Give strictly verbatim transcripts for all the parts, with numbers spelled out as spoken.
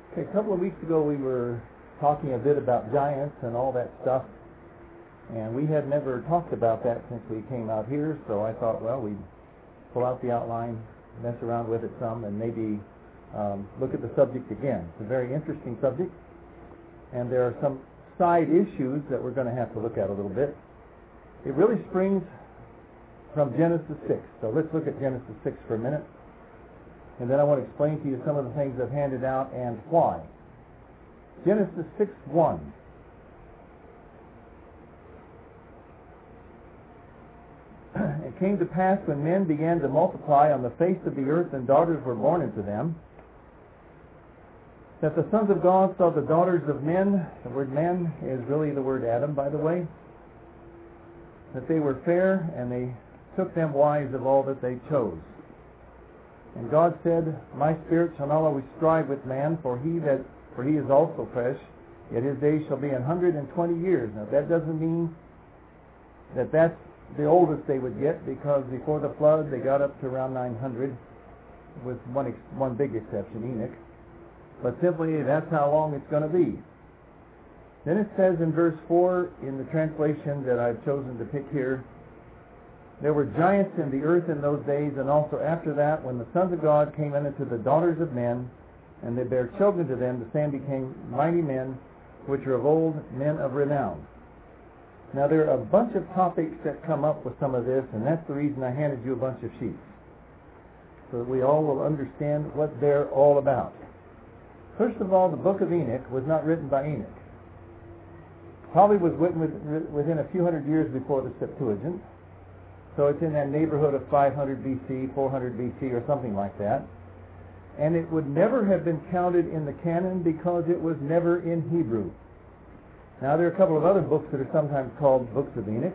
Okay, a couple of weeks ago we were talking a bit about giants and all that stuff, and we had never talked about that since we came out here, so I thought, well, we'd pull out the outline, mess around with it some, and maybe um, look at the subject again. It's a very interesting subject, and there are some side issues that we're going to have to look at a little bit. It really springs from Genesis six, so let's look at Genesis six for a minute. And then I want to explain to you some of the things I've handed out and why. Genesis six one. It came to pass when men began to multiply on the face of the earth and daughters were born unto them, that the sons of God saw the daughters of men, the word men is really the word Adam, by the way, that they were fair, and they took them wives of all that they chose. And God said, My spirit shall not always strive with man, for he that for he is also fresh, yet his days shall be an hundred and twenty years. Now that doesn't mean that that's the oldest they would get, because before the flood they got up to around nine hundred, with one ex- one big exception, Enoch. But simply that's how long it's going to be. Then it says in verse four, in the translation that I've chosen to pick here, there were giants in the earth in those days, and also after that, when the sons of God came in unto the daughters of men, and they bare children to them, the same became mighty men, which are of old, men of renown. Now there are a bunch of topics that come up with some of this, and that's the reason I handed you a bunch of sheets, so that we all will understand what they're all about. First of all, the book of Enoch was not written by Enoch. Probably was written within a few hundred years before the Septuagint. So it's in that neighborhood of five hundred B C, four hundred B C, or something like that. And it would never have been counted in the canon because it was never in Hebrew. Now there are a couple of other books that are sometimes called books of Enoch.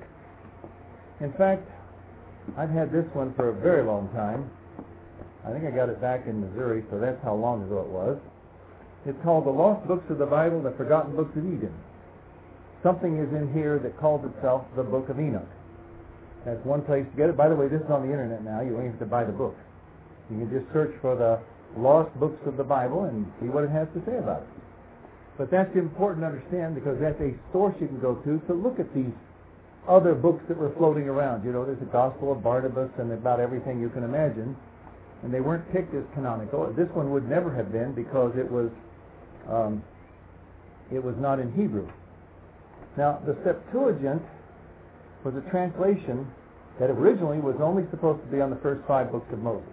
In fact, I've had this one for a very long time. I think I got it back in Missouri, so that's how long ago it was. It's called The Lost Books of the Bible, The Forgotten Books of Eden. Something is in here that calls itself the Book of Enoch. That's one place to get it. By the way, this is on the internet now. You don't even have to buy the book. You can just search for the Lost Books of the Bible and see what it has to say about it. But that's important to understand, because that's a source you can go to to look at these other books that were floating around. You know, there's the Gospel of Barnabas and about everything you can imagine. And they weren't picked as canonical. This one would never have been, because it was um, it was not in Hebrew. Now, the Septuagint was a translation that originally was only supposed to be on the first five books of Moses.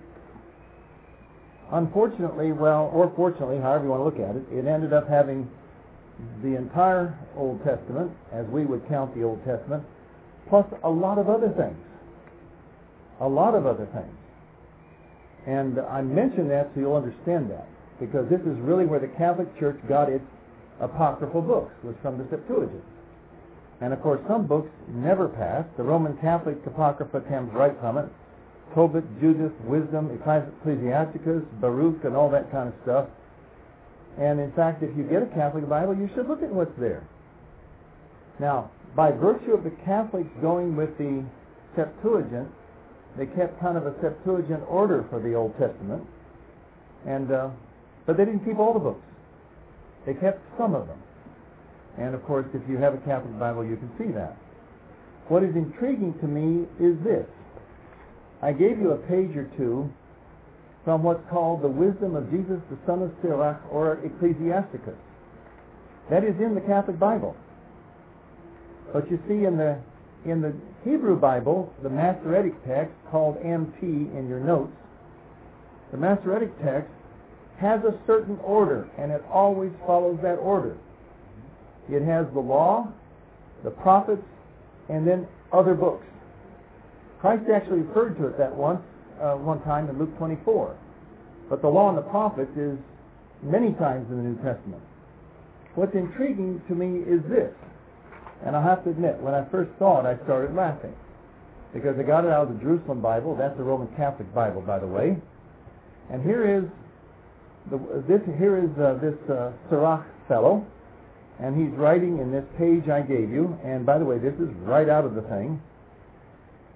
Unfortunately, well, or fortunately, however you want to look at it, it ended up having the entire Old Testament, as we would count the Old Testament, plus a lot of other things. A lot of other things. And I mention that so you'll understand that, because this is really where the Catholic Church got its apocryphal books, was from the Septuagint. And of course, some books never passed. The Roman Catholic Apocrypha comes right from it. Tobit, Judith, Wisdom, Ecclesiasticus, Baruch, and all that kind of stuff. And in fact, if you get a Catholic Bible, you should look at what's there. Now, by virtue of the Catholics going with the Septuagint, they kept kind of a Septuagint order for the Old Testament. And uh, but they didn't keep all the books. They kept some of them. And of course, if you have a Catholic Bible, you can see that. What is intriguing to me is this. I gave you a page or two from what's called the Wisdom of Jesus, the Son of Sirach, or Ecclesiasticus. That is in the Catholic Bible. But you see, in the in the Hebrew Bible, the Masoretic text, called M T in your notes, the Masoretic text has a certain order, and it always follows that order. It has the law, the prophets, and then other books. Christ actually referred to it that once, uh, one time in Luke twenty-four. But the law and the prophets is many times in the New Testament. What's intriguing to me is this, and I have to admit, when I first saw it, I started laughing, because I got it out of the Jerusalem Bible. That's the Roman Catholic Bible, by the way. And here is the, this. Here is uh, this uh, Sirach fellow. And he's writing in this page I gave you, and by the way, this is right out of the thing.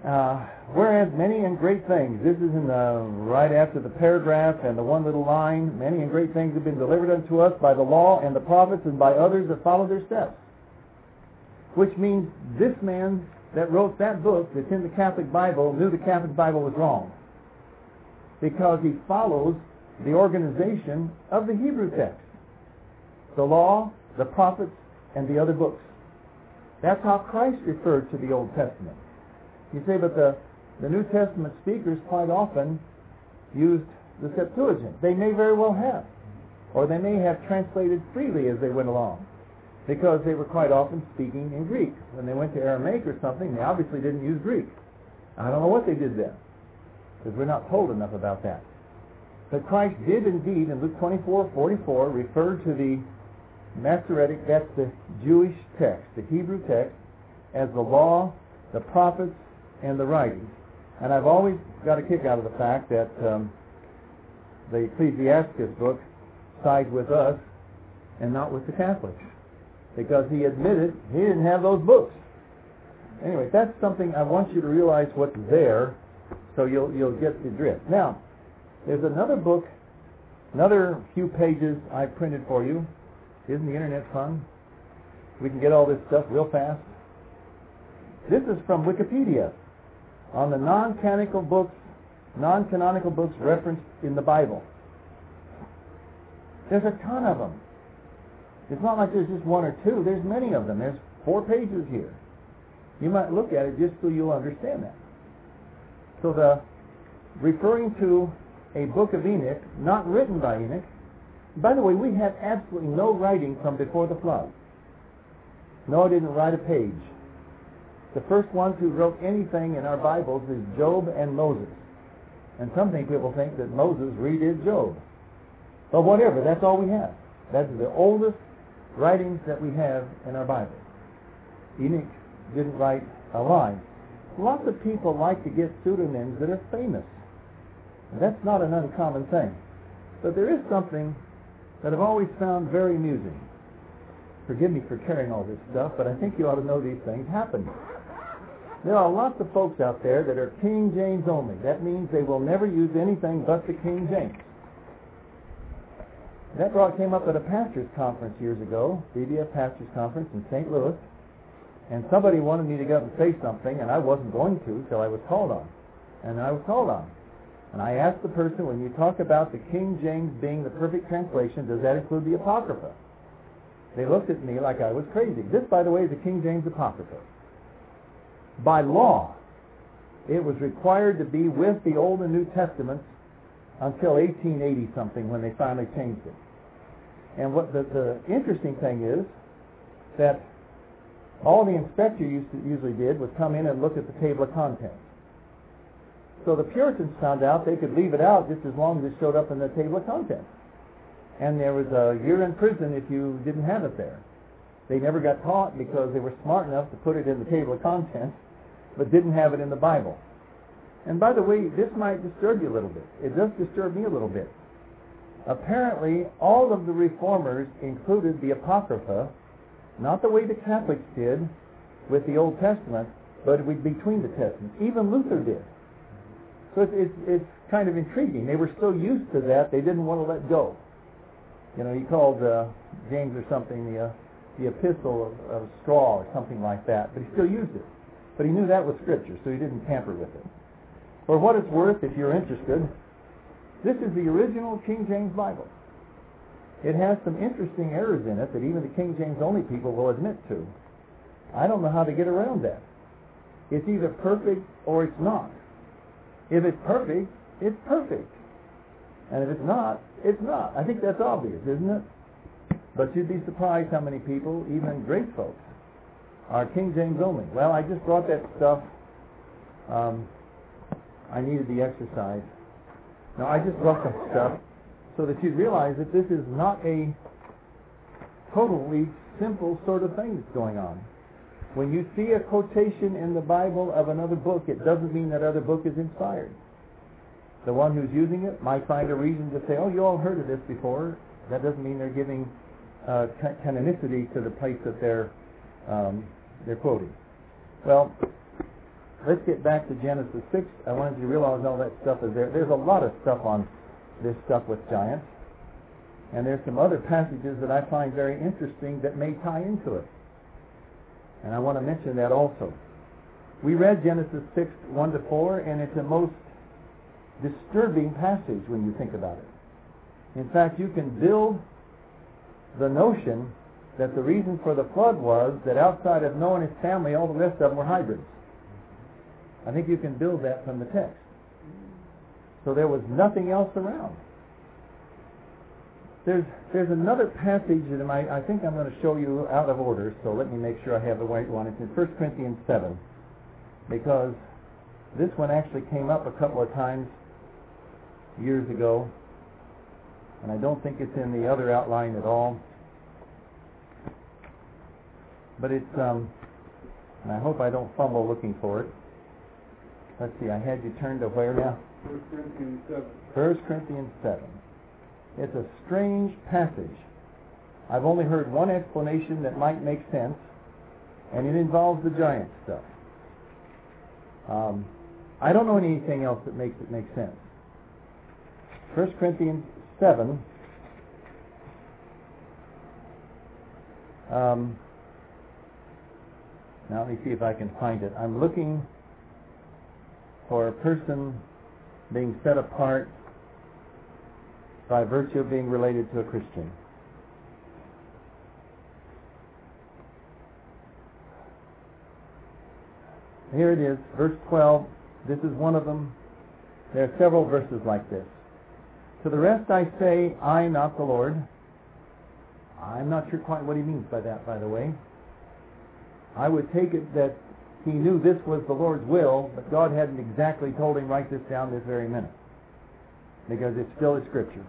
Uh, whereas many and great things, this is in the, right after the paragraph and the one little line, many and great things have been delivered unto us by the law and the prophets and by others that follow their steps. Which means this man that wrote that book that's in the Catholic Bible knew the Catholic Bible was wrong, because he follows the organization of the Hebrew text, the law, the prophets, and the other books. That's how Christ referred to the Old Testament. You say, but the, the New Testament speakers quite often used the Septuagint. They may very well have. Or they may have translated freely as they went along, because they were quite often speaking in Greek. When they went to Aramaic or something, they obviously didn't use Greek. I don't know what they did then, because we're not told enough about that. But Christ did indeed, in Luke twenty-four forty-four, refer to the Masoretic, that's the Jewish text, the Hebrew text, as the law, the prophets, and the writings. And I've always got a kick out of the fact that um, the Ecclesiasticus book sides with us and not with the Catholics, because he admitted he didn't have those books. Anyway, that's something I want you to realize what's there, so you'll you'll get the drift. Now, there's another book, another few pages I printed for you. Isn't the internet fun? We can get all this stuff real fast. This is from Wikipedia on the non-canonical books, non-canonical books referenced in the Bible. There's a ton of them. It's not like there's just one or two. There's many of them. There's four pages here. You might look at it just so you'll understand that. So the referring to a book of Enoch, not written by Enoch. By the way, we have absolutely no writing from before the flood. Noah didn't write a page. The first ones who wrote anything in our Bibles is Job and Moses. And some people think that Moses redid Job. But whatever, that's all we have. That's the oldest writings that we have in our Bible. Enoch didn't write a line. Lots of people like to get pseudonyms that are famous. And that's not an uncommon thing. But there is something that I've always found very amusing. Forgive me for carrying all this stuff, but I think you ought to know these things happen. There are lots of folks out there that are King James only. That means they will never use anything but the King James. That brought came up at a pastor's conference years ago, B B F pastor's conference in Saint Louis, and somebody wanted me to go up and say something, and I wasn't going to till I was called on. And I was called on. And I asked the person, when you talk about the King James being the perfect translation, does that include the Apocrypha? They looked at me like I was crazy. This, by the way, is the King James Apocrypha. By law, it was required to be with the Old and New Testaments until eighteen eighty something, when they finally changed it. And what the, the interesting thing is that all the inspector used to, usually did was come in and look at the table of contents. So the Puritans found out they could leave it out just as long as it showed up in the table of contents. And there was a year in prison if you didn't have it there. They never got caught because they were smart enough to put it in the table of contents, but didn't have it in the Bible. And by the way, this might disturb you a little bit. It does disturb me a little bit. Apparently, all of the reformers included the Apocrypha, not the way the Catholics did with the Old Testament, but between the Testaments. Even Luther did. So it's, it's, it's kind of intriguing. They were so used to that, they didn't want to let go. You know, he called uh, James or something the, uh, the epistle of, of straw or something like that, but he still used it. But he knew that was Scripture, so he didn't tamper with it. For what it's worth, if you're interested, this is the original King James Bible. It has some interesting errors in it that even the King James only people will admit to. I don't know how to get around that. It's either perfect or it's not. If it's perfect, it's perfect. And if it's not, it's not. I think that's obvious, isn't it? But you'd be surprised how many people, even great folks, are King James only. Well, I just brought that stuff. Um, I needed the exercise. Now, I just brought that stuff so that you'd realize that this is not a totally simple sort of thing that's going on. When you see a quotation in the Bible of another book, it doesn't mean that other book is inspired. The one who's using it might find a reason to say, oh, you all heard of this before. That doesn't mean they're giving uh, canonicity to the place that they're, um, they're quoting. Well, let's get back to Genesis six. I wanted you to realize all that stuff is there. There's a lot of stuff on this stuff with giants. And there's some other passages that I find very interesting that may tie into it. And I want to mention that also. We read Genesis six, one to four, and it's a most disturbing passage when you think about it. In fact, you can build the notion that the reason for the flood was that outside of Noah and his family, all the rest of them were hybrids. I think you can build that from the text. So there was nothing else around. There's there's another passage that I, I think I'm going to show you out of order, so let me make sure I have the right one. It's in First Corinthians seven, because this one actually came up a couple of times years ago, and I don't think it's in the other outline at all. But it's, um, and I hope I don't fumble looking for it. Let's see, I had you turned to where now? First Corinthians seven. First Corinthians seven. It's a strange passage. I've only heard one explanation that might make sense, and it involves the giant stuff. Um, I don't know anything else that makes it make sense. First Corinthians seven. Um, now let me see if I can find it. I'm looking for a person being set apart by virtue of being related to a Christian. Here it is, verse twelve. This is one of them. There are several verses like this. To the rest I say, I, not the Lord. I'm not sure quite what he means by that, by the way. I would take it that he knew this was the Lord's will, but God hadn't exactly told him, write this down this very minute, because it's still a scripture.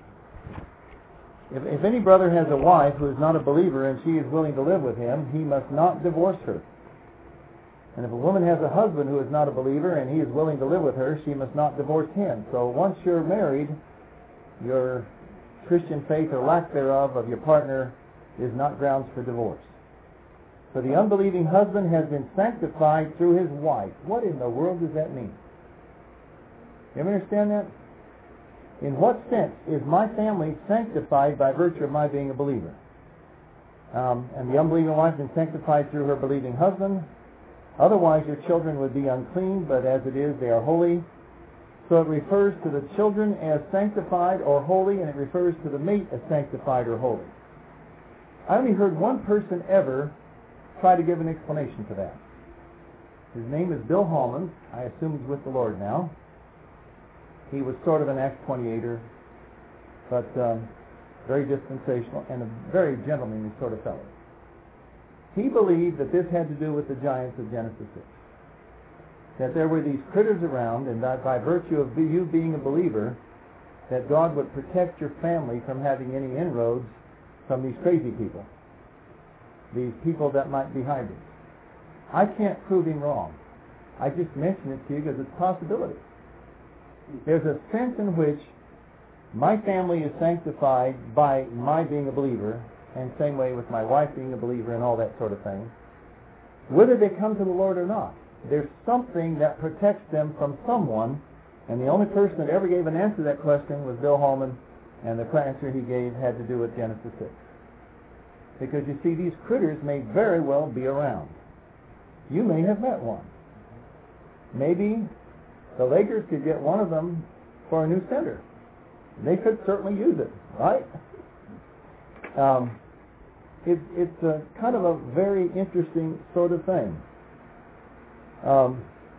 If, if any brother has a wife who is not a believer and she is willing to live with him, he must not divorce her. And if a woman has a husband who is not a believer and he is willing to live with her, she must not divorce him. So once you're married, your Christian faith or lack thereof of your partner is not grounds for divorce. For the unbelieving husband has been sanctified through his wife. What in the world does that mean? You ever understand that? In what sense is my family sanctified by virtue of my being a believer? Um, and the unbelieving wife has been sanctified through her believing husband. Otherwise your children would be unclean, but as it is, they are holy. So it refers to the children as sanctified or holy, and it refers to the mate as sanctified or holy. I only heard one person ever try to give an explanation for that. His name is Bill Hallman. I assume he's with the Lord now. He was sort of an Acts twenty-eighter, but um, very dispensational and a very gentlemanly sort of fellow. He believed that this had to do with the giants of Genesis six. That there were these critters around, and that by virtue of you being a believer, that God would protect your family from having any inroads from these crazy people. These people that might be hybrids. I can't prove him wrong. I just mention it to you because it's a possibility. There's a sense in which my family is sanctified by my being a believer, and same way with my wife being a believer and all that sort of thing. Whether they come to the Lord or not, there's something that protects them from someone, and the only person that ever gave an answer to that question was Bill Hallman, and the answer he gave had to do with Genesis six. Because you see, these critters may very well be around. You may have met one. Maybe the Lakers could get one of them for a new center. They could certainly use it, right? Um, it, it's a kind of a very interesting sort of thing. Um,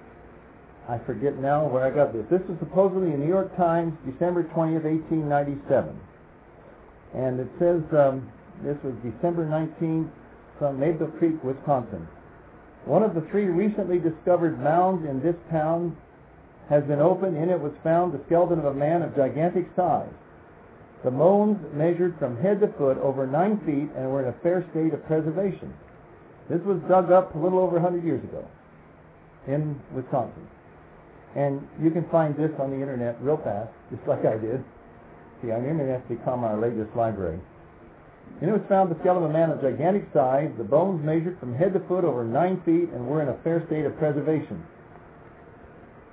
I forget now where I got this. This is supposedly in New York Times, December twentieth, eighteen ninety-seven. And it says, um, this was December nineteenth, from Maple Creek, Wisconsin. One of the three recently discovered mounds in this town has been opened. In it was found the skeleton of a man of gigantic size. The bones measured from head to foot over nine feet and were in a fair state of preservation. This was dug up a little over one hundred years ago in Wisconsin. And you can find this on the internet real fast, just like I did. See, our internet has become our latest library. And it was found the skeleton of a man of gigantic size. The bones measured from head to foot over nine feet and were in a fair state of preservation.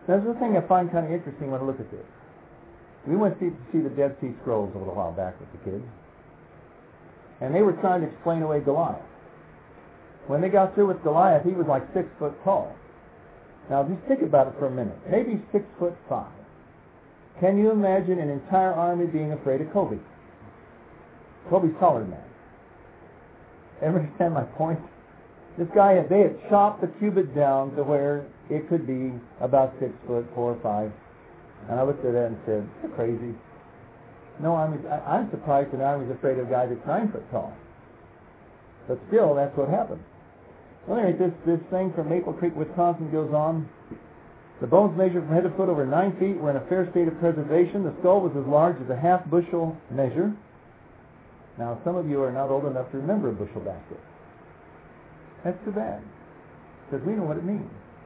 There's the thing I find kind of interesting when I look at this. We went to see the Dead Sea Scrolls a little while back with the kids, and they were trying to explain away Goliath. When they got through with Goliath, he was like six foot tall. Now just think about it for a minute. Maybe six foot five. Can you imagine an entire army being afraid of Kobe? Kobe's taller than that. Ever understand my point? This guy, they had chopped the cubit down to where it could be about six foot, four or five. And I looked at that and said, "You're crazy." No, I'm, I'm surprised that I was afraid of a guy that's nine foot tall. But still, that's what happened. Well, anyway, this, this thing from Maple Creek, Wisconsin goes on. The bones measured from head to foot over nine feet were in a fair state of preservation. The skull was as large as a half bushel measure. Now, some of you are not old enough to remember a bushel basket. That's too bad, because we know what it means.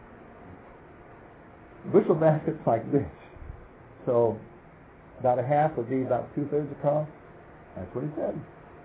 Bushel basket's like this. So, about a half would be about two-thirds across. That's what he said.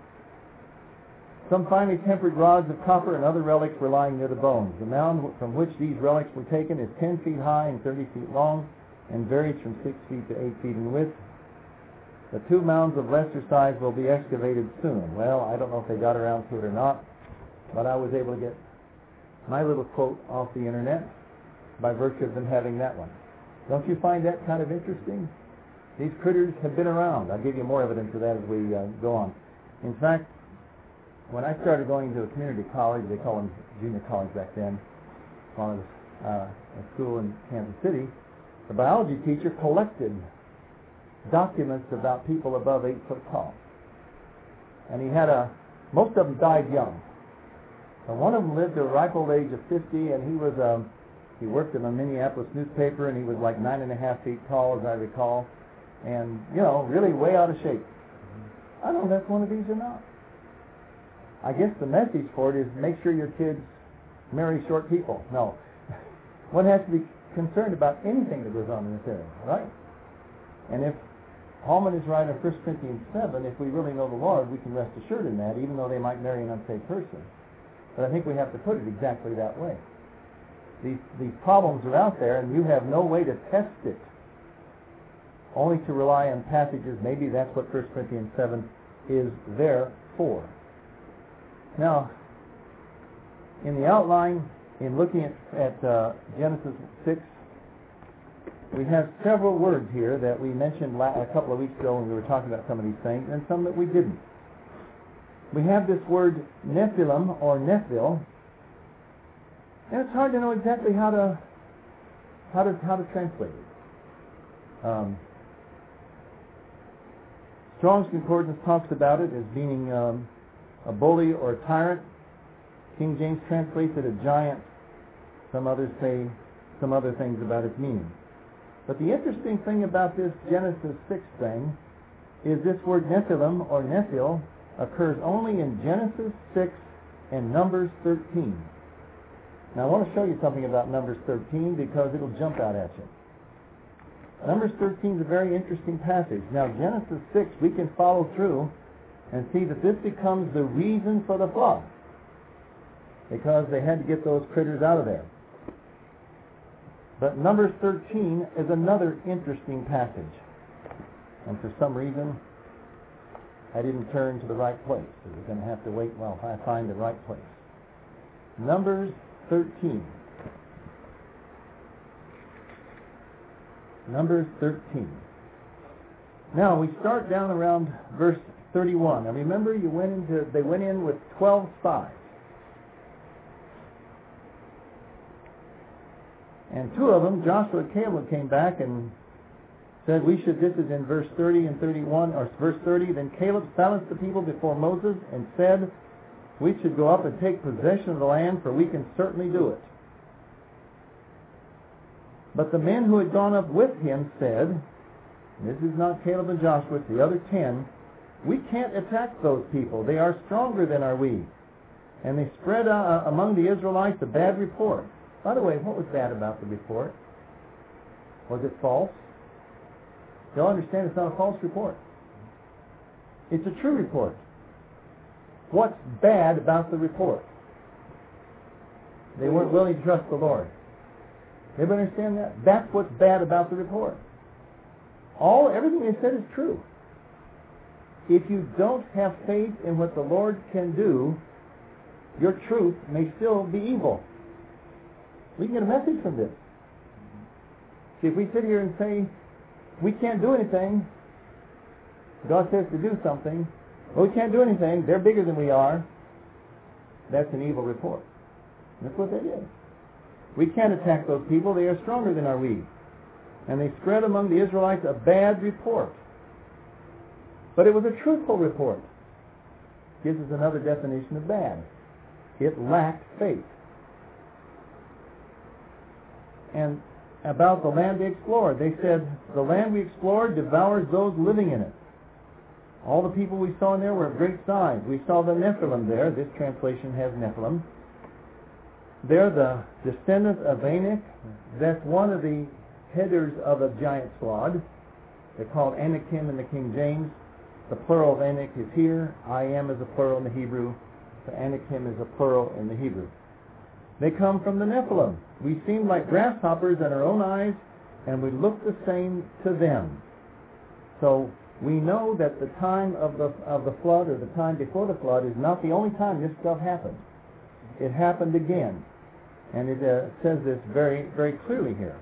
Some finely tempered rods of copper and other relics were lying near the bones. The mound from which these relics were taken is ten feet high and thirty feet long, and varies from six feet to eight feet in width. The two mounds of lesser size will be excavated soon. Well, I don't know if they got around to it or not, but I was able to get my little quote off the internet by virtue of them having that one. Don't you find that kind of interesting? These critters have been around. I'll give you more evidence of that as we uh, go on. In fact, when I started going to a community college, they call them junior college back then, while I was uh, at school in Kansas City, the biology teacher collected documents about people above eight foot tall. And he had a, most of them died young. And one of them lived to a ripe old age of fifty, and he was, um, he worked in a Minneapolis newspaper, and he was like nine and a half feet tall, as I recall, and, you know, really way out of shape. I don't know if that's one of these or not. I guess the message for it is make sure your kids marry short people. No. One has to be concerned about anything that goes on in this area, right? And if Hallman is right in First Corinthians seven, if we really know the Lord, we can rest assured in that, even though they might marry an unsaved person. But I think we have to put it exactly that way. These, these problems are out there, and you have no way to test it, only to rely on passages. Maybe that's what First Corinthians seven is there for. Now, in the outline, in looking at, at uh, Genesis six, we have several words here that we mentioned la- a couple of weeks ago when we were talking about some of these things, and some that we didn't. We have this word Nephilim or Nephil, and it's hard to know exactly how to how to how to translate it. Um, Strong's Concordance talks about it as meaning um, a bully or a tyrant. King James translates it a giant. Some others say some other things about its meaning. But the interesting thing about this Genesis six thing is this word Nephilim or Nephil occurs only in Genesis six and Numbers thirteen. Now I want to show you something about Numbers thirteen because it'll jump out at you. Numbers thirteen is a very interesting passage. Now Genesis six, we can follow through and see that this becomes the reason for the flood, because they had to get those critters out of there. But Numbers thirteen is another interesting passage. And for some reason, I didn't turn to the right place. So we're going to have to wait while I find the right place. Numbers thirteen. Numbers thirteen. Now we start down around verse thirty-one. Now remember, you went into they went in with twelve spies. And two of them, Joshua and Caleb, came back and said, we should, this is in verse thirty and thirty-one, or verse thirty, then Caleb silenced the people before Moses and said, we should go up and take possession of the land, for we can certainly do it. But the men who had gone up with him said, this is not Caleb and Joshua, it's the other ten, we can't attack those people. They are stronger than are we. And they spread uh, among the Israelites a bad report. By the way, what was bad about the report? Was it false? You'll understand it's not a false report. It's a true report. What's bad about the report? They weren't willing to trust the Lord. Everybody understand that? That's what's bad about the report. All, everything they said is true. If you don't have faith in what the Lord can do, your truth may still be evil. We can get a message from this. See, if we sit here and say, we can't do anything, God says to do something, well, we can't do anything, they're bigger than we are, that's an evil report. That's what that is. We can't attack those people, they are stronger than are we. And they spread among the Israelites a bad report. But it was a truthful report. Gives us another definition of bad. It lacked faith. And about the land they explored, they said, the land we explored devours those living in it. All the people we saw in there were of great size. We saw the Nephilim there. This translation has Nephilim. They're the descendants of Anak. That's one of the headers of a giant squad. They're called Anakim in the King James. The plural of Anak is here. I am is a plural in the Hebrew. So Anakim is a plural in the Hebrew. They come from the Nephilim. We seem like grasshoppers in our own eyes, and we look the same to them. So we know that the time of the of the flood, or the time before the flood, is not the only time this stuff happened. It happened again. And it uh, says this very, very clearly here.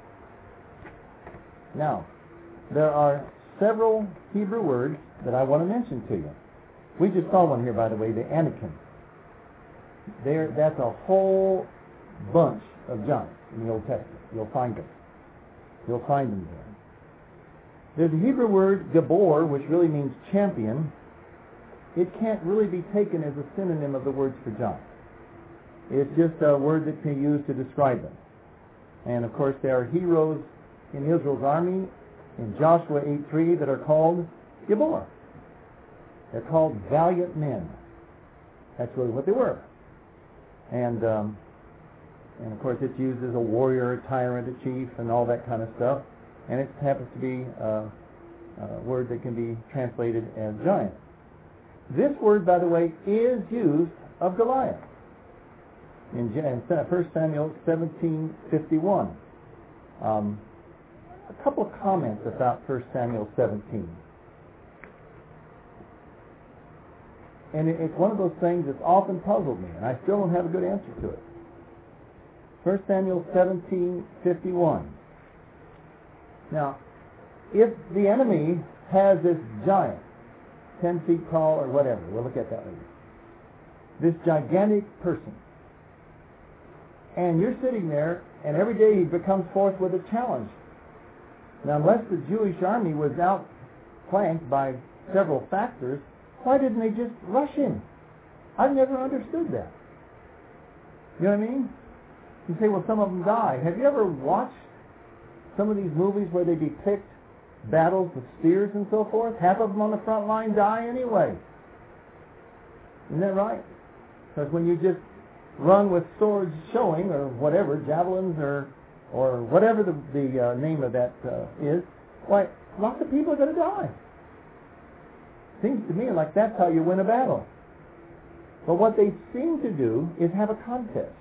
Now, there are several Hebrew words that I want to mention to you. We just saw one here, by the way, the Anakim. There, that's a whole bunch of giants in the Old Testament. You'll find them. You'll find them there. There's a Hebrew word, Gabor, which really means champion. It can't really be taken as a synonym of the words for giant. It's just a word that can be used to describe them. And of course there are heroes in Israel's army in Joshua eight three that are called Gabor. They're called valiant men. That's really what they were. And um, and of course it's used as a warrior, a tyrant, a chief, and all that kind of stuff. And it happens to be a, a word that can be translated as giant. This word, by the way, is used of Goliath in First Samuel seventeen fifty-one. Um, a couple of comments about First Samuel seventeen. And it, it's one of those things that's often puzzled me, and I still don't have a good answer to it. First Samuel seventeen fifty-one. Now, if the enemy has this giant, ten feet tall or whatever, we'll look at that later, this gigantic person, and you're sitting there, and every day he becomes forth with a challenge. Now, unless the Jewish army was outflanked by several factors, why didn't they just rush him? I've never understood that. You know what I mean? You say, well, some of them died. Have you ever watched some of these movies where they depict battles with spears and so forth? Half of them on the front line die anyway. Isn't that right? Because when you just run with swords showing, or whatever, javelins, or or whatever the, the uh, name of that uh, is, why, lots of people are going to die. Seems to me like that's how you win a battle. But what they seem to do is have a contest.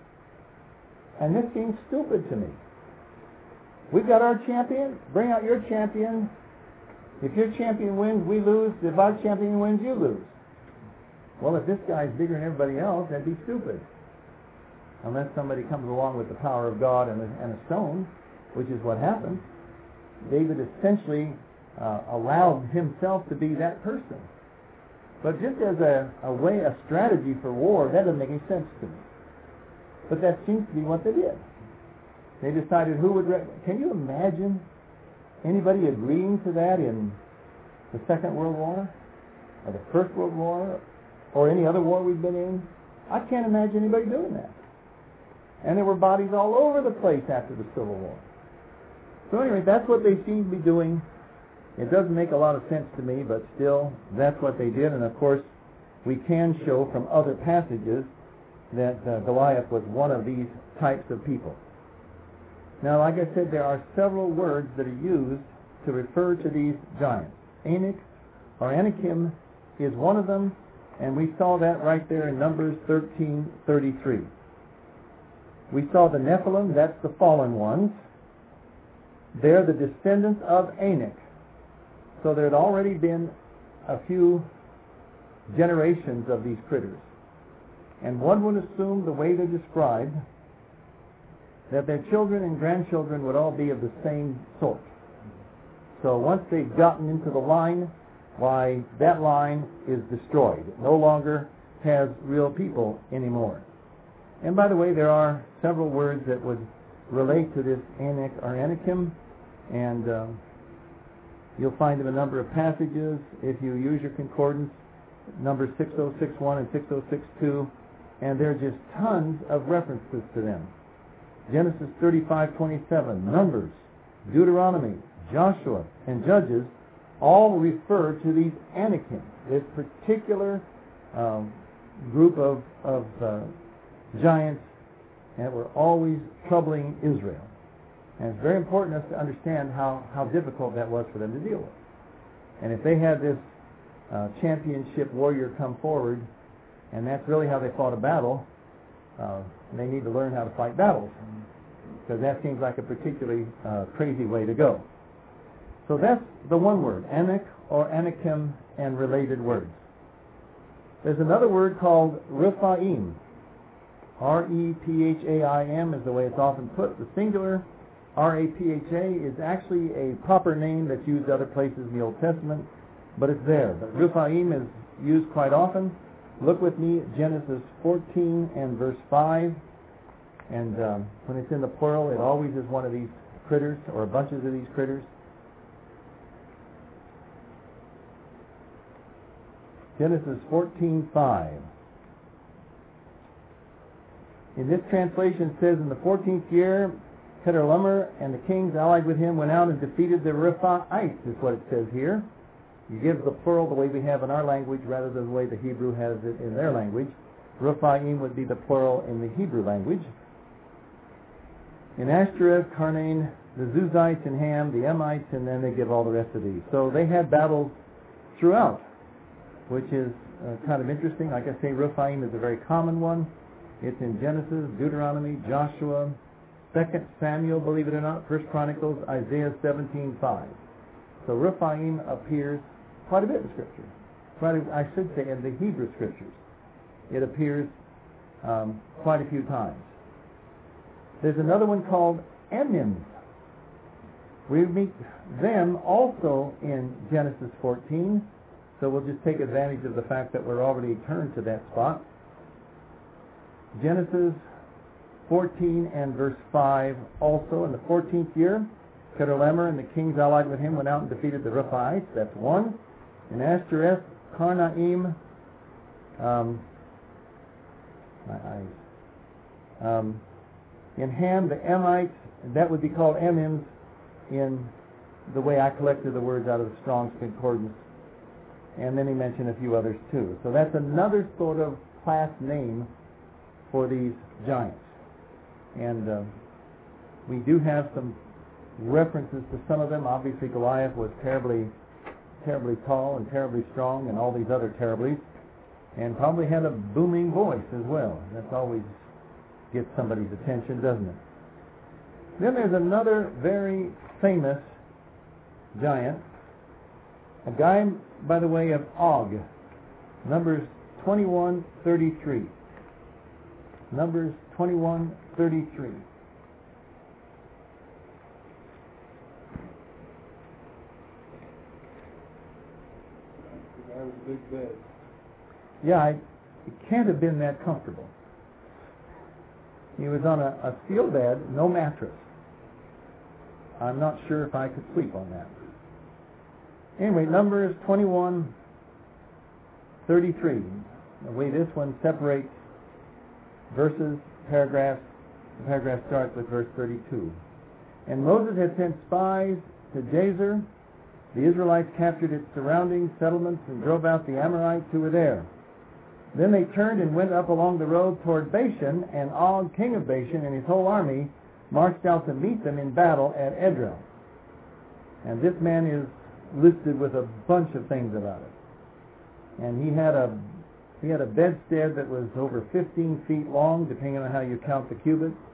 And this seems stupid to me. We've got our champion, bring out your champion. If your champion wins, we lose. If our champion wins, you lose. Well, if this guy's bigger than everybody else, that'd be stupid. Unless somebody comes along with the power of God and a, and a stone, which is what happened. David essentially uh, allowed himself to be that person. But just as a, a way, a strategy for war, that doesn't make any sense to me. But that seems to be what they did. They decided who would... Re- Can you imagine anybody agreeing to that in the Second World War? Or the First World War? Or any other war we've been in? I can't imagine anybody doing that. And there were bodies all over the place after the Civil War. So anyway, that's what they seem to be doing. It doesn't make a lot of sense to me, but still, that's what they did. And of course, we can show from other passages that uh, Goliath was one of these types of people. Now, like I said, there are several words that are used to refer to these giants. Anak, or Anakim, is one of them, and we saw that right there in Numbers thirteen thirty-three. We saw the Nephilim, that's the fallen ones. They're the descendants of Anak. So there had already been a few generations of these critters. And one would assume, the way they're described, that their children and grandchildren would all be of the same sort. So once they've gotten into the line, why, that line is destroyed. It no longer has real people anymore. And by the way, there are several words that would relate to this Anak or Anakim, and uh, you'll find in a number of passages, if you use your concordance, numbers six oh six one and six oh six two, and there are just tons of references to them. Genesis thirty-five twenty-seven, Numbers, Deuteronomy, Joshua, and Judges all refer to these Anakim, this particular um, group of, of uh, giants that were always troubling Israel. And it's very important for us to understand how, how difficult that was for them to deal with. And if they had this uh, championship warrior come forward, and that's really how they fought a battle, uh, they need to learn how to fight battles, because that seems like a particularly uh, crazy way to go. So that's the one word, Anak or Anakim, and related words. There's another word called Rephaim. R E P H A I M is the way it's often put. The singular, R A P H A, is actually a proper name that's used other places in the Old Testament, but it's there. But Rephaim is used quite often. Look with me at Genesis fourteen and verse five. And um, when it's in the plural, it always is one of these critters, or bunches of these critters. Genesis fourteen five. In this translation it says, in the fourteenth year, Chedorlaomer and the kings allied with him went out and defeated the Rephaites, is what it says here. You give the plural the way we have in our language rather than the way the Hebrew has it in their language. Rephaim would be the plural in the Hebrew language. In Ashtoreth, Karnaim, the Zuzites and Ham, the Emites, and then they give all the rest of these. So they had battles throughout, which is uh, kind of interesting. Like I say, Rephaim is a very common one. It's in Genesis, Deuteronomy, Joshua, Second Samuel, believe it or not, First Chronicles, Isaiah seventeen five. So Rephaim appears quite a bit in Scripture. Quite a, I should say in the Hebrew Scriptures. It appears um, quite a few times. There's another one called Emims. We meet them also in Genesis fourteen, so we'll just take advantage of the fact that we're already turned to that spot. Genesis fourteen and verse five also, in the fourteenth year, Chedorlaomer and the kings allied with him went out and defeated the Rephaites. That's one. In Ashtoreth, Karnaim, um, my eyes. Um, in Ham, the Emites, that would be called Emims in the way I collected the words out of the Strong's Concordance. And then he mentioned a few others too. So that's another sort of class name for these giants. And uh, we do have some references to some of them. Obviously Goliath was terribly, terribly tall and terribly strong, and all these other terriblies, and probably had a booming voice as well. That's always gets somebody's attention, doesn't it? Then there's another very famous giant, a guy by the way of Og, Numbers twenty-one thirty-three. Numbers twenty-one thirty-three. That was a big bed. Yeah, I, it can't have been that comfortable. He was on a, a steel bed, no mattress. I'm not sure if I could sleep on that. Anyway, Numbers twenty-one thirty-three. The way this one separates verses, paragraphs, the paragraph starts with verse thirty-two. And Moses had sent spies to Jazer. The Israelites captured its surrounding settlements and drove out the Amorites who were there. Then they turned and went up along the road toward Bashan, and Og, king of Bashan, and his whole army marched out to meet them in battle at Edrei. And this man is listed with a bunch of things about it. And he had a he had a bedstead that was over fifteen feet long, depending on how you count the cubits.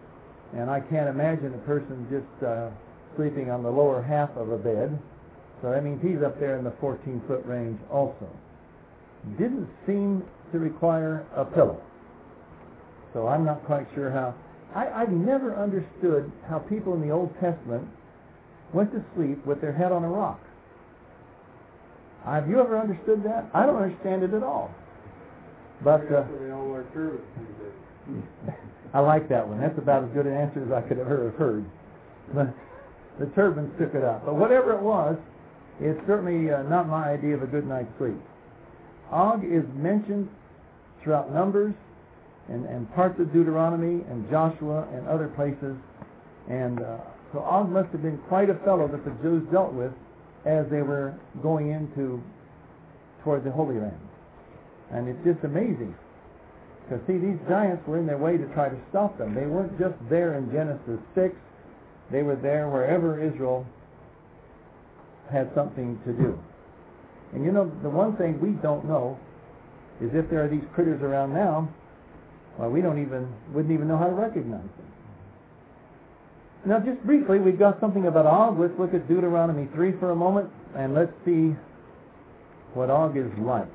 And I can't imagine a person just uh, sleeping on the lower half of a bed. So that means he's up there in the fourteen-foot range also. Didn't seem to require a pillow. So I'm not quite sure how. I, I've never understood how people in the Old Testament went to sleep with their head on a rock. Have you ever understood that? I don't understand it at all. But uh, they all wear turbans these days. I like that one. That's about as good an answer as I could ever have heard. But the turbans took it up. But whatever it was, it's certainly uh, not my idea of a good night's sleep. Og is mentioned throughout Numbers and, and parts of Deuteronomy and Joshua and other places. And uh, so Og must have been quite a fellow that the Jews dealt with as they were going into toward the Holy Land. And it's just amazing. Because, see, these giants were in their way to try to stop them. They weren't just there in Genesis six. They were there wherever Israel had something to do. And you know, the one thing we don't know is if there are these critters around now, well, we don't even, wouldn't even know how to recognize them. Now, just briefly, we've got something about Og. Let's look at Deuteronomy three for a moment, and let's see what Og is like.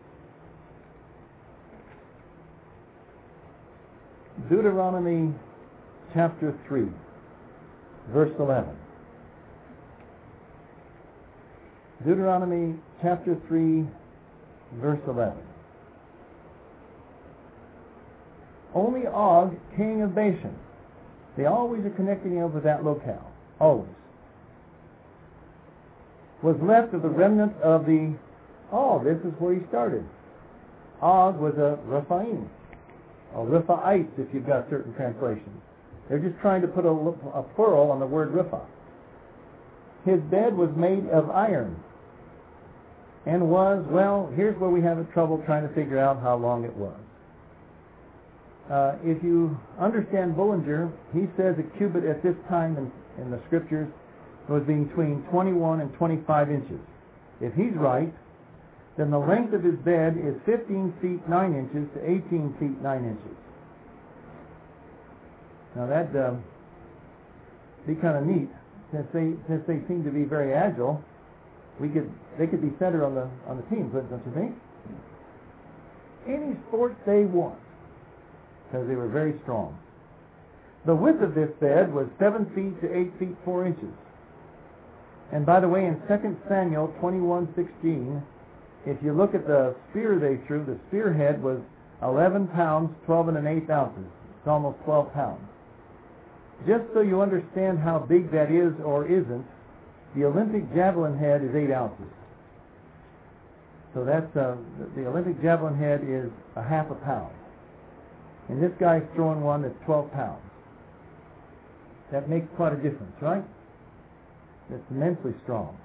Deuteronomy chapter three, verse eleven. Deuteronomy chapter three, verse eleven. Only Og, king of Bashan. They always are connecting him with that locale. Always. Was left of the remnant of the... Oh, this is where he started. Og was a Rephaim. Or Rephaites, if you've got certain translations. They're just trying to put a, a plural on the word Repha. His bed was made of iron. And was, well, here's where we have trouble trying to figure out how long it was. Uh, if you understand Bullinger, he says a cubit at this time in, in the scriptures was between twenty-one and twenty-five inches. If he's right, then the length of his bed is fifteen feet nine inches to eighteen feet nine inches. Now that'd uh, be kind of neat, since they since they seem to be very agile. We could they could be center on the on the team, don't you think? Any sport they want, because they were very strong. The width of this bed was seven feet to eight feet four inches. And by the way, in Second Samuel twenty-one sixteen, if you look at the spear they threw, the spearhead was eleven pounds, twelve and an eighth ounces. It's almost twelve pounds. Just so you understand how big that is or isn't, the Olympic javelin head is eight ounces. So that's uh, the Olympic javelin head is a half a pound. And this guy's throwing one that's twelve pounds. That makes quite a difference, right? It's immensely strong.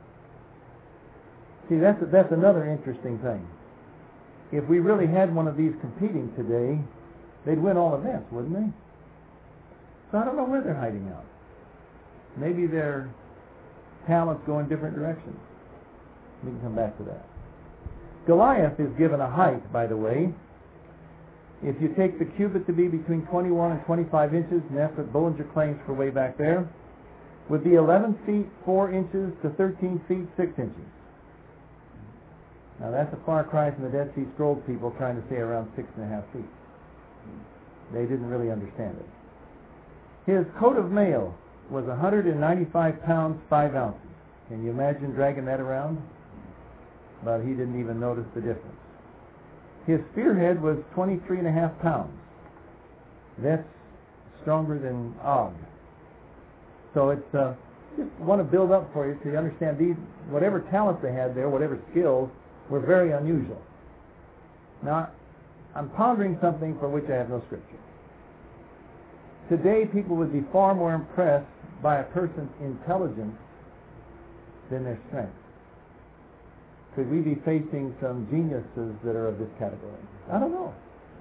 See, that's, that's another interesting thing. If we really had one of these competing today, they'd win all events, wouldn't they? So I don't know where they're hiding out. Maybe their talents go in different directions. We can come back to that. Goliath is given a height, by the way. If you take the cubit to be between twenty-one and twenty-five inches, and that's what Bullinger claims for way back there, would be eleven feet four inches to thirteen feet six inches. Now that's a far cry from the Dead Sea Scrolls people trying to say around six and a half feet. They didn't really understand it. His coat of mail was one hundred ninety-five pounds, five ounces. Can you imagine dragging that around? But he didn't even notice the difference. His spearhead was twenty-three and a half pounds. That's stronger than Og. So it's uh, just want to build up for you so you understand these, whatever talents they had there, whatever skills, were very unusual. Now, I'm pondering something for which I have no scripture. Today, people would be far more impressed by a person's intelligence than their strength. Could we be facing some geniuses that are of this category? I don't know.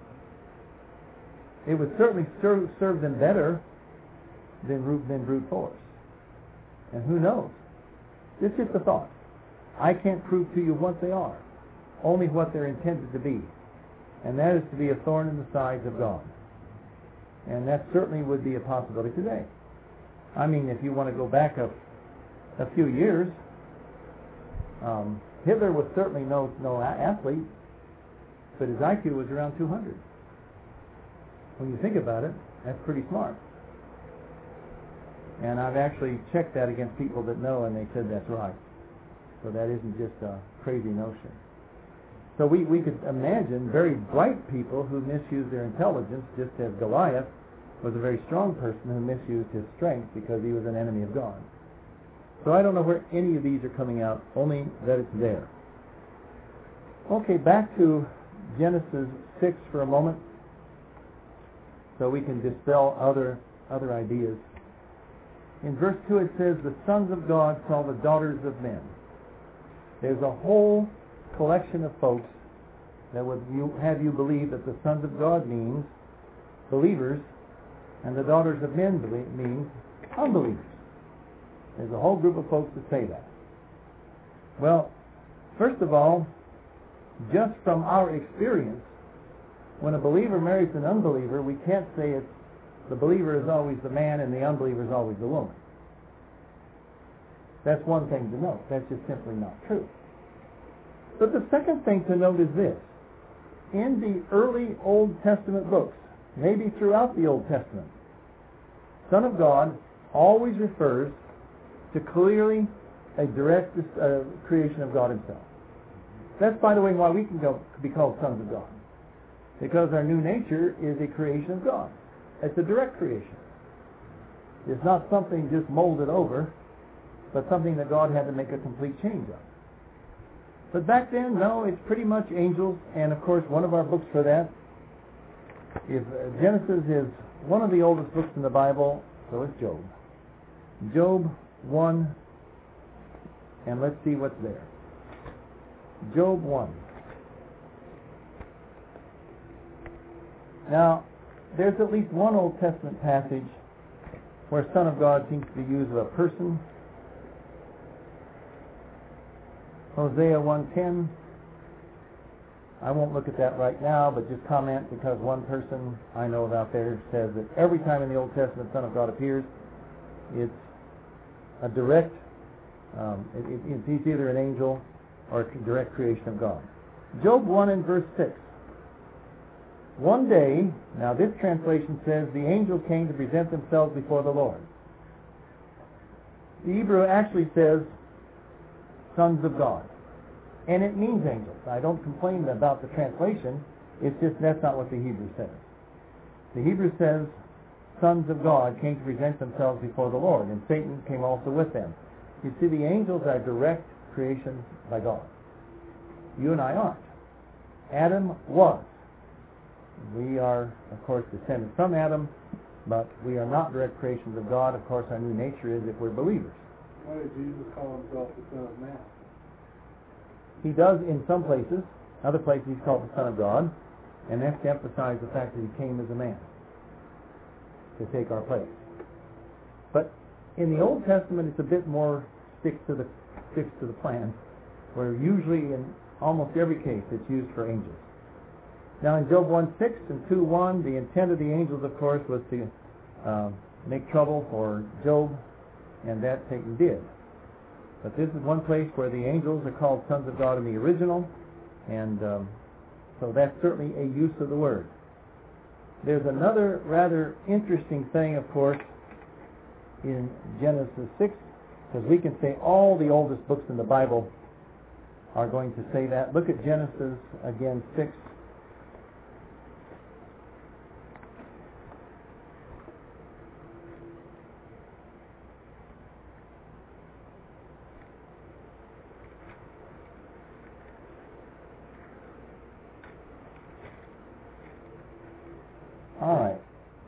It would certainly serve, serve them better than, than brute force. And who knows? It's just a thought. I can't prove to you what they are, only what they're intended to be. And that is to be a thorn in the sides of God. And that certainly would be a possibility today. I mean, if you want to go back a, a few years, um, Hitler was certainly no, no athlete, but his I Q was around two hundred. When you think about it, that's pretty smart. And I've actually checked that against people that know, and they said that's right. So that isn't just a crazy notion. So we, we could imagine very bright people who misuse their intelligence, just as Goliath was a very strong person who misused his strength because he was an enemy of God. So I don't know where any of these are coming out, only that it's there. Okay, back to Genesis six for a moment, so we can dispel other other ideas. In verse two it says, the sons of God saw the daughters of men. There's a whole collection of folks that would you, have you believe that the sons of God means believers, and the daughters of men believe, means unbelievers. There's a whole group of folks that say that. Well, first of all, just from our experience, when a believer marries an unbeliever, we can't say it's the believer is always the man and the unbeliever is always the woman. That's one thing to note. That's just simply not true. But the second thing to note is this. In the early Old Testament books, maybe throughout the Old Testament, Son of God always refers to clearly a direct uh, creation of God himself. That's, by the way, why we can go, be called sons of God. Because our new nature is a creation of God. It's a direct creation. It's not something just molded over, but something that God had to make a complete change of. But back then, no, it's pretty much angels, and of course one of our books for that is uh, Genesis is one of the oldest books in the Bible, so is Job. Job one, and let's see what's there. Job one. Now, there's at least one Old Testament passage where Son of God seems to be used of a person. Hosea one ten. I won't look at that right now, but just comment because one person I know of out there says that every time in the Old Testament Son of God appears, it's a direct, um, it, it, it's either an angel or a direct creation of God. Job one and verse six. One day, now this translation says, the angels came to present themselves before the Lord. The Hebrew actually says, sons of God. And it means angels. I don't complain about the translation. It's just that's not what the Hebrew says. The Hebrew says, sons of God came to present themselves before the Lord, and Satan came also with them. You see, the angels are direct creations by God. You and I aren't. Adam was. We are, of course, descended from Adam, but we are not direct creations of God. Of course, our new nature is if we're believers. Why did Jesus call himself the Son of Man? He does in some places. Other places he's called the Son of God, and that's to emphasize the fact that he came as a man to take our place. But in the Old Testament, it's a bit more sticks to the sticks to the plan, where usually in almost every case it's used for angels. Now in Job one six and two one, the intent of the angels, of course, was to uh, make trouble for Job, and that Satan did. But this is one place where the angels are called sons of God in the original, and um, so that's certainly a use of the word. There's another rather interesting thing, of course, in Genesis six, because we can say all the oldest books in the Bible are going to say that. Look at Genesis, again, six. All right.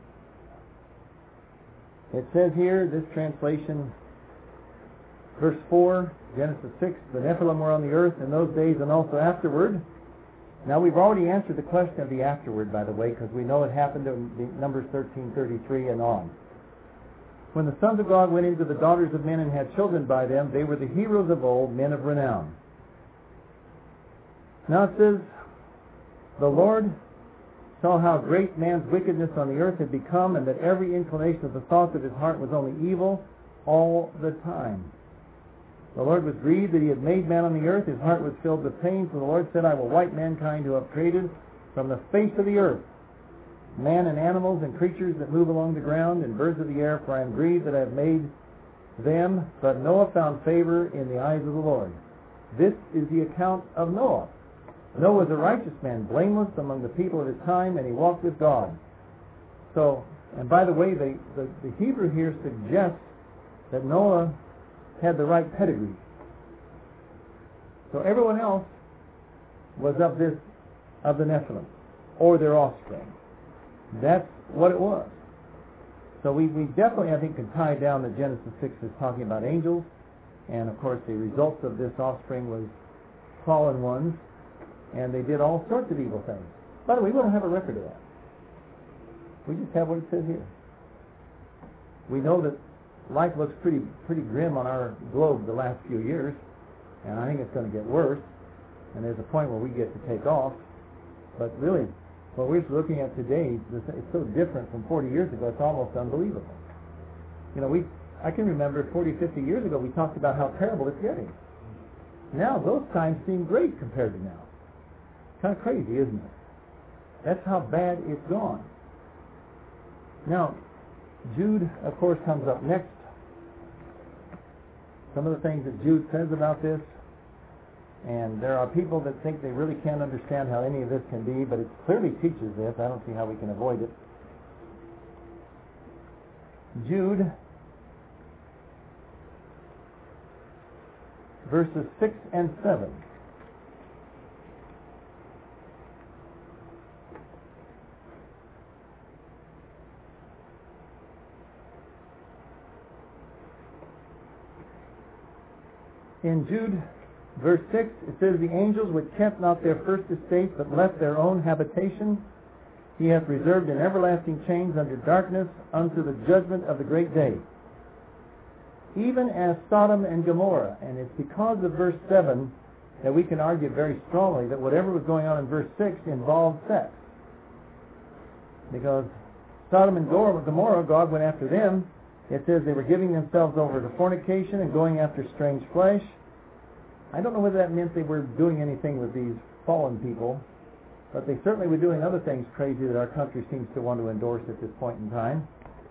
It says here, this translation, verse four, Genesis six, the Nephilim were on the earth in those days and also afterward. Now we've already answered the question of the afterward, by the way, because we know it happened in Numbers thirteen thirty-three and on. When the sons of God went into the daughters of men and had children by them, they were the heroes of old, men of renown. Now it says, the Lord saw how great man's wickedness on the earth had become, and that every inclination of the thoughts of his heart was only evil all the time. The Lord was grieved that he had made man on the earth. His heart was filled with pain, for the Lord said, I will wipe mankind who I have created from the face of the earth, man and animals and creatures that move along the ground and birds of the air, for I am grieved that I have made them. But Noah found favor in the eyes of the Lord. This is the account of Noah. Noah was a righteous man, blameless among the people of his time, and he walked with God. So, and by the way, the, the, the Hebrew here suggests that Noah had the right pedigree. So everyone else was of this, of the Nephilim, or their offspring. That's what it was. So we, we definitely, I think, can tie down that Genesis six is talking about angels, and of course the results of this offspring was fallen ones, and they did all sorts of evil things. By the way, we don't have a record of that. We just have what it says here. We know that life looks pretty pretty grim on our globe the last few years, and I think it's going to get worse, and there's a point where we get to take off. But really, what we're looking at today, it's so different from forty years ago, it's almost unbelievable. You know, we I can remember forty, fifty years ago we talked about how terrible it's getting. Now those times seem great compared to now. Kind of crazy, isn't it? That's how bad it's gone. Now, Jude, of course, comes up next. Some of the things that Jude says about this, and there are people that think they really can't understand how any of this can be, but it clearly teaches this. I don't see how we can avoid it. Jude, verses six and seven. In Jude, verse six, it says, the angels which kept not their first estate, but left their own habitation, he hath reserved in everlasting chains under darkness unto the judgment of the great day. Even as Sodom and Gomorrah. And it's because of verse seven that we can argue very strongly that whatever was going on in verse six involved sex. Because Sodom and Gomorrah, God went after them. It says they were giving themselves over to fornication and going after strange flesh. I don't know whether that meant they were doing anything with these fallen people, but they certainly were doing other things crazy that our country seems to want to endorse at this point in time.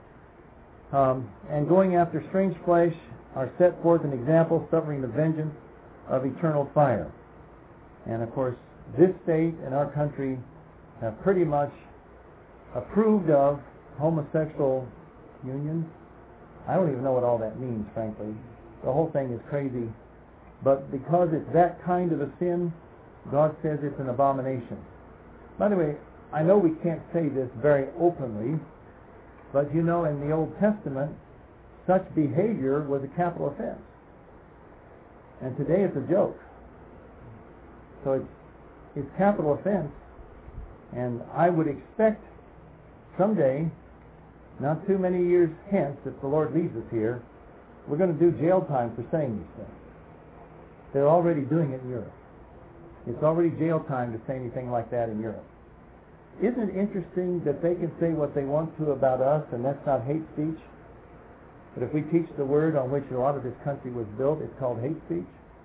Um, and going after strange flesh are set forth an example, suffering the vengeance of eternal fire. And of course, this state and our country have pretty much approved of homosexual unions. I don't even know what all that means, frankly. The whole thing is crazy. But because it's that kind of a sin, God says it's an abomination. By the way, I know we can't say this very openly, but you know in the Old Testament, such behavior was a capital offense. And today it's a joke. So it's, it's capital offense, and I would expect someday, not too many years hence, if the Lord leaves us here, we're going to do jail time for saying these things. They're already doing it in Europe. It's already jail time to say anything like that in Europe. Isn't it interesting that they can say what they want to about us, and that's not hate speech? But if we teach the word on which a lot of this country was built, it's called hate speech?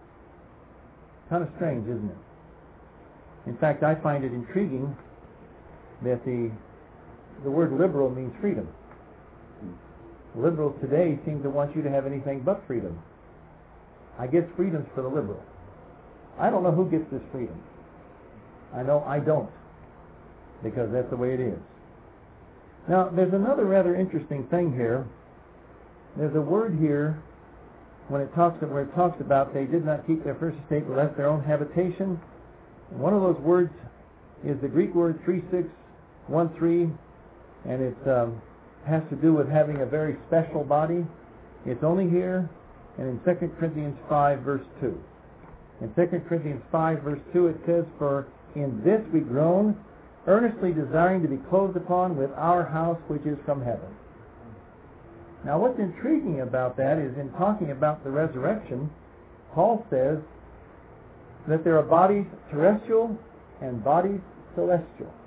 Kind of strange, isn't it? In fact, I find it intriguing that the the word liberal means freedom. Liberals today seem to want you to have anything but freedom. I guess freedom's for the liberal. I don't know who gets this freedom. I know I don't, because that's the way it is. Now, there's another rather interesting thing here. There's a word here when it talks where it talks about they did not keep their first estate but left their own habitation. And one of those words is the Greek word three six one three, and it um, has to do with having a very special body. It's only here and in Second Corinthians five, verse two. In Second Corinthians five, verse two, it says, for in this we groan, earnestly desiring to be clothed upon with our house which is from heaven. Now what's intriguing about that is in talking about the resurrection, Paul says that there are bodies terrestrial and bodies celestial.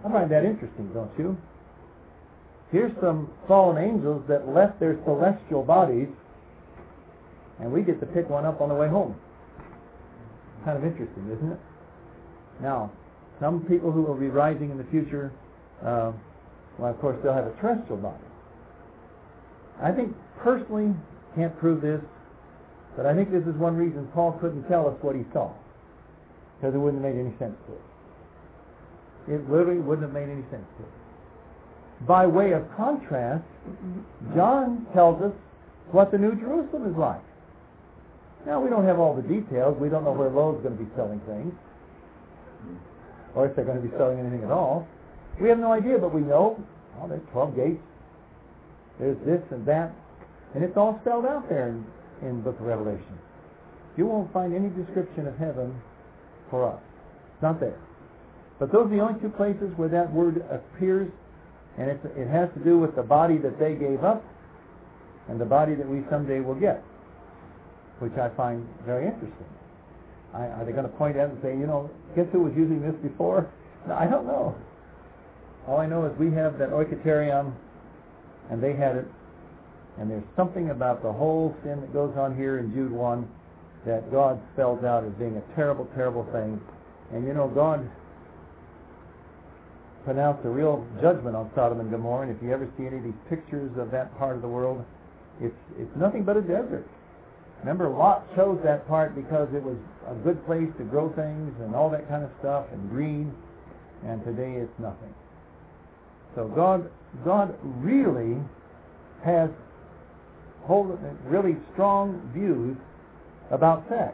I find that interesting, don't you? Here's some fallen angels that left their celestial bodies, and we get to pick one up on the way home. Kind of interesting, isn't it? Now, some people who will be rising in the future, uh, well, of course, they'll have a terrestrial body. I think, personally, can't prove this, but I think this is one reason Paul couldn't tell us what he saw, because it wouldn't have made any sense to it. It literally wouldn't have made any sense to it. By way of contrast, John tells us what the New Jerusalem is like. Now, we don't have all the details. We don't know where Lowe's going to be selling things, or if they're going to be selling anything at all. We have no idea, but we know, oh, there's twelve gates. There's this and that. And it's all spelled out there in, in the book of Revelation. You won't find any description of heaven for us. It's not there. But those are the only two places where that word appears, and it's, it has to do with the body that they gave up and the body that we someday will get, which I find very interesting. I, are they going to point at it and say, you know, guess who was using this before? No, I don't know. All I know is we have that Oiketerion, and they had it, and there's something about the whole sin that goes on here in Jude one that God spells out as being a terrible, terrible thing. And you know, God pronounced a real judgment on Sodom and Gomorrah, and if you ever see any of these pictures of that part of the world, it's it's nothing but a desert. Remember, Lot chose that part because it was a good place to grow things and all that kind of stuff, and green, and today it's nothing. So God, God really has hold, really strong views about sex.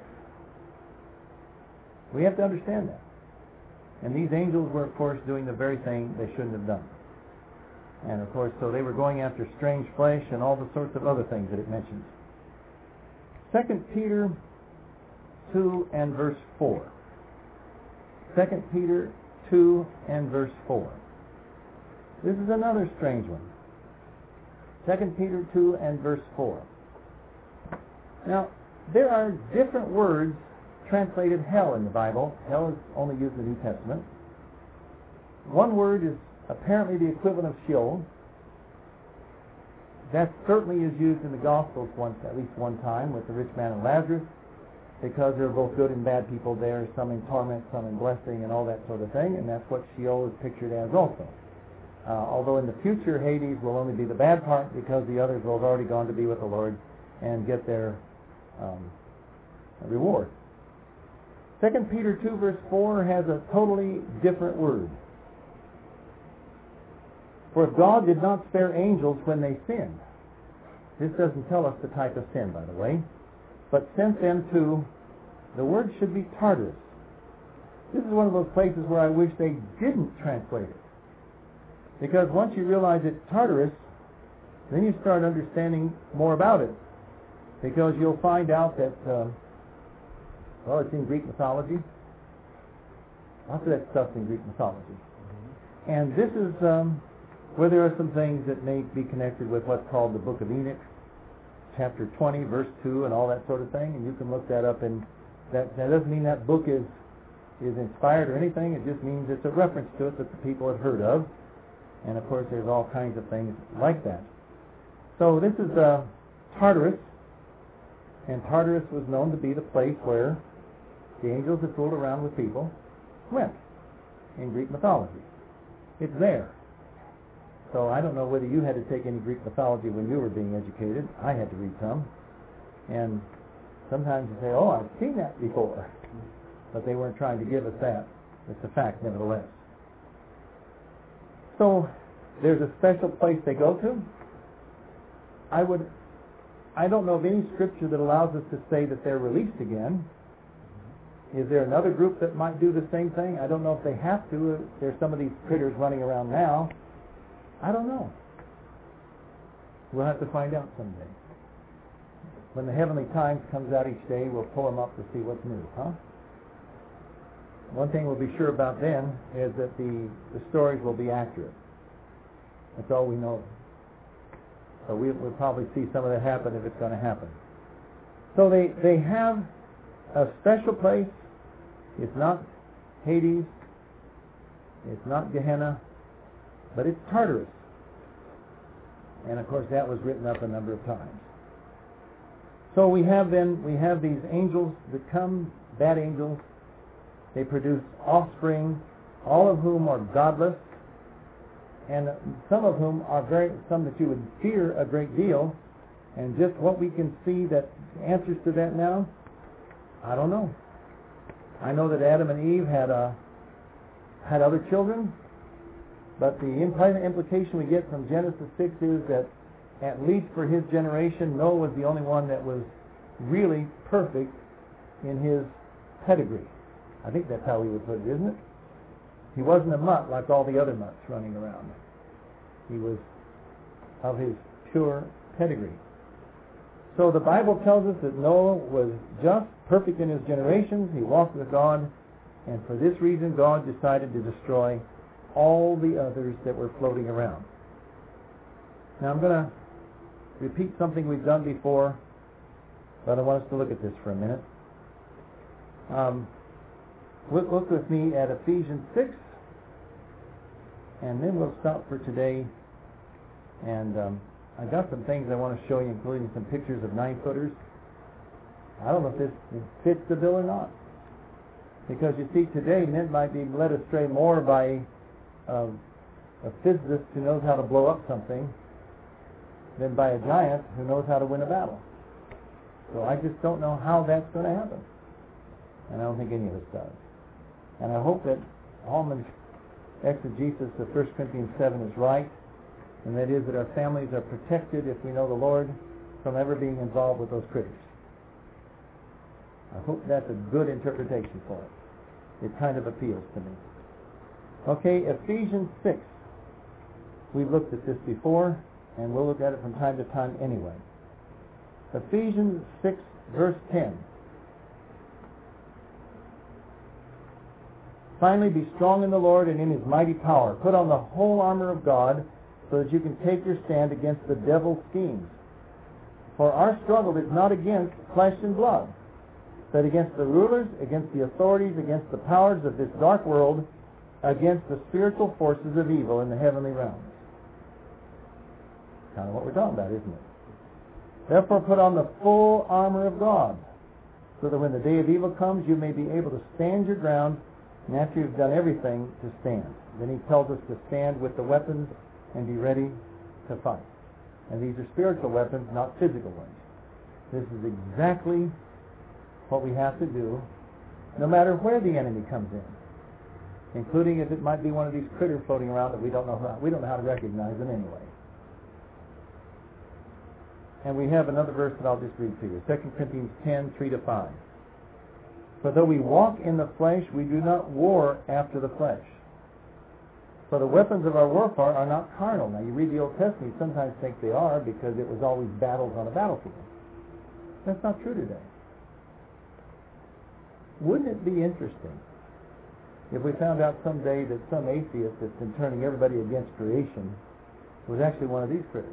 We have to understand that. And these angels were, of course, doing the very thing they shouldn't have done. And, of course, so they were going after strange flesh and all the sorts of other things that it mentions. Second Peter two and verse four. Second Peter two and verse four. This is another strange one. Second Peter two and verse four. Now, there are different words translated hell in the Bible. Hell is only used in the New Testament. One word is apparently the equivalent of Sheol. That certainly is used in the Gospels once, at least one time, with the rich man and Lazarus, because there are both good and bad people there, some in torment, some in blessing, and all that sort of thing, and that's what Sheol is pictured as also. Uh, although in the future, Hades will only be the bad part, because the others will have already gone to be with the Lord and get their um, reward. Second Peter two verse four has a totally different word. For if God did not spare angels when they sinned, this doesn't tell us the type of sin, by the way, but sent them to, the word should be Tartarus. This is one of those places where I wish they didn't translate it. Because once you realize it's Tartarus, then you start understanding more about it. Because you'll find out that, uh, well, it's in Greek mythology. Lots of that stuff's in Greek mythology. Mm-hmm. And this is um, where there are some things that may be connected with what's called the Book of Enoch, chapter twenty, verse two, and all that sort of thing. And you can look that up. And that, that doesn't mean that book is, is inspired or anything. It just means it's a reference to it that the people have heard of. And, of course, there's all kinds of things like that. So this is uh, Tartarus. And Tartarus was known to be the place where the angels that fooled around with people went in Greek mythology. It's there. So I don't know whether you had to take any Greek mythology when you were being educated. I had to read some. And sometimes you say, oh, I've seen that before. But they weren't trying to give us that. It's a fact, nevertheless. So there's a special place they go to. I would, I don't know of any scripture that allows us to say that they're released again. Is there another group that might do the same thing? I don't know if they have to. There's some of these critters running around now. I don't know. We'll have to find out someday. When the Heavenly Times comes out each day, we'll pull them up to see what's new, huh? One thing we'll be sure about then is that the, the stories will be accurate. That's all we know. So we, we'll probably see some of that happen if it's going to happen. So they, they have a special place. It's not Hades. It's not Gehenna, but it's Tartarus. And of course that was written up a number of times. So we have then, we have these angels that come, bad angels. They produce offspring, all of whom are godless, and some of whom are very, some that you would fear a great deal. And just what we can see that answers to that now, I don't know. I know that Adam and Eve had uh, had other children, but the impli- implication we get from Genesis six is that at least for his generation, Noah was the only one that was really perfect in his pedigree. I think that's how we would put it, isn't it? He wasn't a mutt like all the other mutts running around. He was of his pure pedigree. So the Bible tells us that Noah was just, perfect in his generations. He walked with God, and for this reason God decided to destroy all the others that were floating around. Now I'm going to repeat something we've done before, but I want us to look at this for a minute. Um, look, look with me at Ephesians six, and then we'll stop for today. And um, I got some things I want to show you, including some pictures of nine-footers. I don't know if this fits the bill or not. Because you see, today men might be led astray more by uh, a physicist who knows how to blow up something than by a giant who knows how to win a battle. So I just don't know how that's going to happen. And I don't think any of us does. And I hope that Hallman's exegesis of First Corinthians seven is right, and that is that our families are protected, if we know the Lord, from ever being involved with those critters. I hope that's a good interpretation for it. It kind of appeals to me. Okay, Ephesians six. We've looked at this before, and we'll look at it from time to time anyway. Ephesians six, verse ten. Finally, be strong in the Lord and in his mighty power. Put on the whole armor of God so that you can take your stand against the devil's schemes. For our struggle is not against flesh and blood, but against the rulers, against the authorities, against the powers of this dark world, against the spiritual forces of evil in the heavenly realms. Kind of what we're talking about, isn't it? Therefore put on the full armor of God, so that when the day of evil comes, you may be able to stand your ground, and after you've done everything, to stand. Then he tells us to stand with the weapons and be ready to fight. And these are spiritual weapons, not physical ones. This is exactly what we have to do, no matter where the enemy comes in, including if it might be one of these critters floating around that we don't know how, we don't know how to recognize them anyway. And we have another verse that I'll just read to you. Second Corinthians ten, three to five. For though we walk in the flesh, we do not war after the flesh. For the weapons of our warfare are not carnal. Now you read the Old Testament, you sometimes think they are because it was always battles on a battlefield. That's not true today. Wouldn't it be interesting if we found out someday that some atheist that's been turning everybody against creation was actually one of these critters?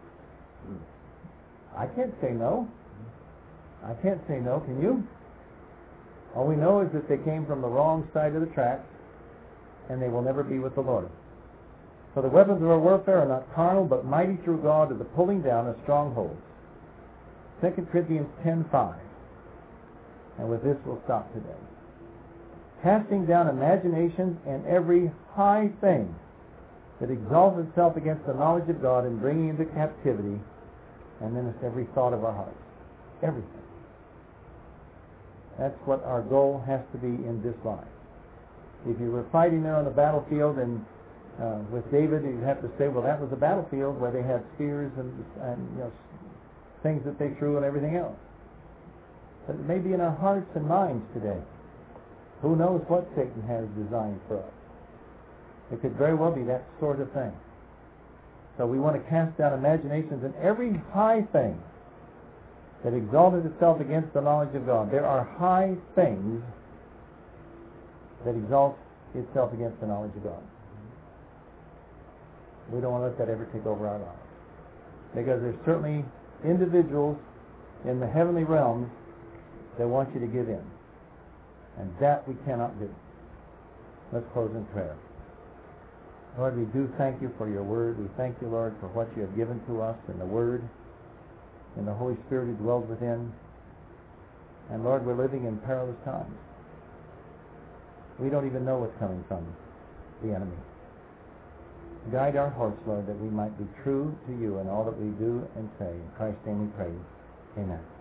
I can't say no. I can't say no. Can you? All we know is that they came from the wrong side of the tracks, and they will never be with the Lord. For the weapons of our warfare are not carnal, but mighty through God to the pulling down of strongholds. Second Corinthians ten, five. And with this we'll stop today. Casting down imaginations and every high thing that exalts itself against the knowledge of God, and bringing into captivity, and then it's every thought of our hearts. Everything. That's what our goal has to be in this life. If you were fighting there on the battlefield, and uh, with David, you'd have to say, well, that was a battlefield where they had spears and, and you know, things that they threw and everything else. But it may be in our hearts and minds today. Who knows what Satan has designed for us? It could very well be that sort of thing. So we want to cast down imaginations and every high thing that exalted itself against the knowledge of God. There are high things that exalt itself against the knowledge of God. We don't want to let that ever take over our lives. Because there's certainly individuals in the heavenly realms that want you to give in. And that we cannot do. Let's close in prayer. Lord, we do thank you for your word. We thank you, Lord, for what you have given to us in the word, in the Holy Spirit who dwells within. And Lord, we're living in perilous times. We don't even know what's coming from the enemy. Guide our hearts, Lord, that we might be true to you in all that we do and say. In Christ's name we pray. Amen.